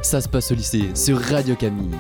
Ça se passe au lycée sur Radio Camille.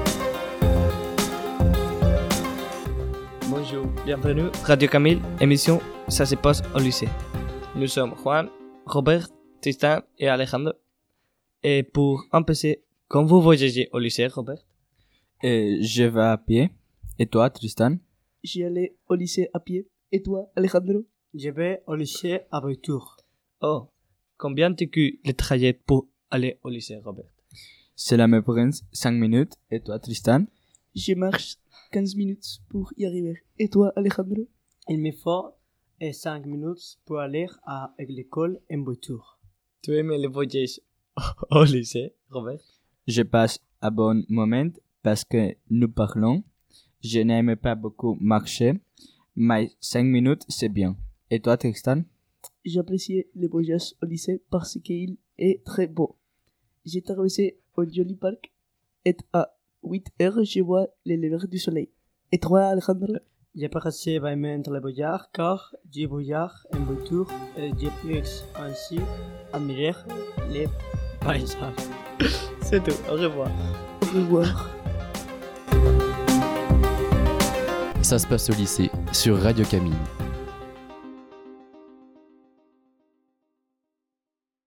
Bonjour, bienvenue Radio Camille, émission Ça se passe au lycée. Nous sommes Juan, Robert, Tristan et Alejandro. Et pour empêcher, quand vous voyagez au lycée, Robert? Je vais à pied. Et toi, Tristan? J'y allais au lycée à pied. Et toi, Alejandro? Je vais au lycée à voiture. Oh, combien te coûte le trajet pour aller au lycée, Robert? Cela me prend 5 minutes. Et toi, Tristan? Je marche 15 minutes pour y arriver. Et toi, Alejandro? Il me faut 5 minutes pour aller à l'école en voiture. Tu aimes le voyage au lycée, Robert? Je passe un bon moment parce que nous parlons. Je n'aime pas beaucoup marcher, mais 5 minutes, c'est bien. Et toi, Tristan? J'appréciais le voyage au lycée parce qu'il est très beau. J'ai traversé un joli parc et à 8 heures, je vois les levers du soleil. Et toi, Alejandro? J'ai passé vraiment le voyage car je voyage en voiture et je peux ainsi admirer les paysages. C'est tout, au revoir. Au revoir. Ça se passe au lycée sur Radio Camille.